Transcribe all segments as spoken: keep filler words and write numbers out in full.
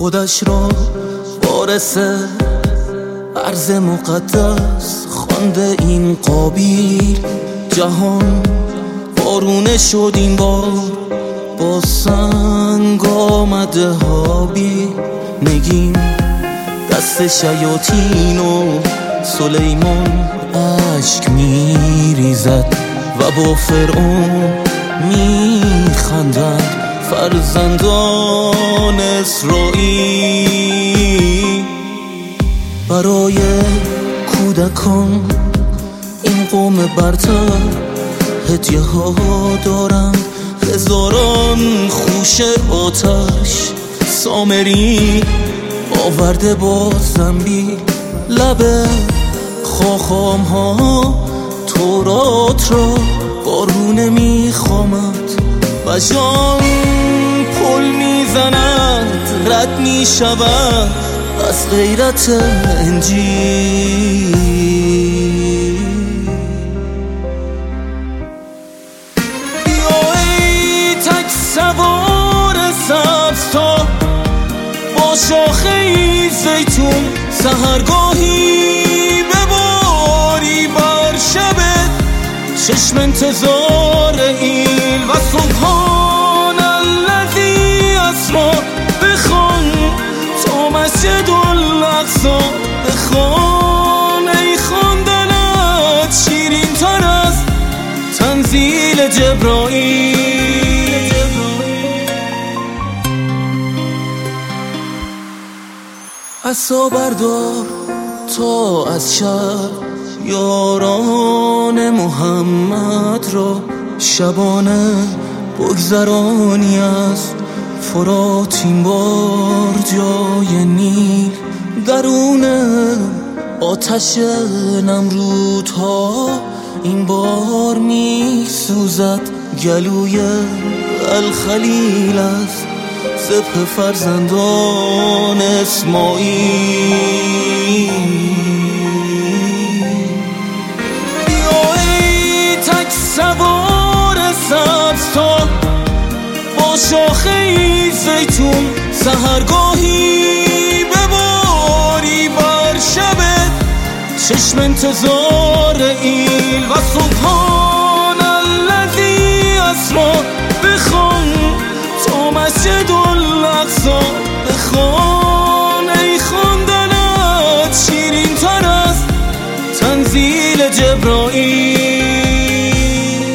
خودش را وارث ارض مقدس خوانده این قابیل. جهان وارونه شد این بار، با سنگ آمده هابیل. نگین دست شیاطین و سلیمان اشک میریزد و با فرعون میخندد فرزندان اسرائیل. برای کودکان این قوم برتر هدیه ها دارند، هزاران خوشه آتش. سامری آورده با زنبیل، لب خاخام ها تورات را بارونه میخوامد و جان پل میزند رد میشود از غیرت انجیل. بیا ای تک سوار سبزتاب با شاخه زیتون، سحرگاهی بباری بر شبت چشم انتظار ایل. و سبحان الذی اسری بخوان تا مسجد الاقصی، بخوان ای خواندنت شیرین تر از تنزیل جبرائیل. عصا بردار تا از شر یاران محمد را، شبانه بگذرانی از فرات این بار جای نیل. درون آتش نمرودها این بار می سوزد گلوی الخلیل است ذبح فرزندان اسماعیل. بیا ای تک سوار سبزتاب با شاخه زیتون، سحرگاهی بباری بر شبت چشم انتظار ایل. و سبحان الذی اسری بخوان تا مسجد الاقصی، بخوان ای خواندنت شیرین تر از تنزیل جبرائیل.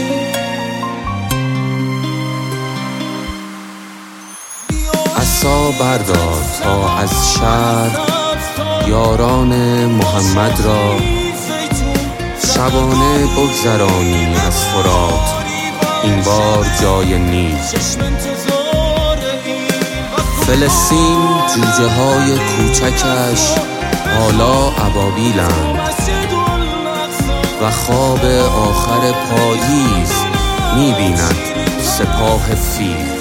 عصا بردار تا از شر یاران محمد را، شبانه بگذرانی از فرات این بار جای نیل. فلسطین جوجه های کوچکش حالا ابابیلند و خواب آخر پاییز می‌بیند سپاه فیل.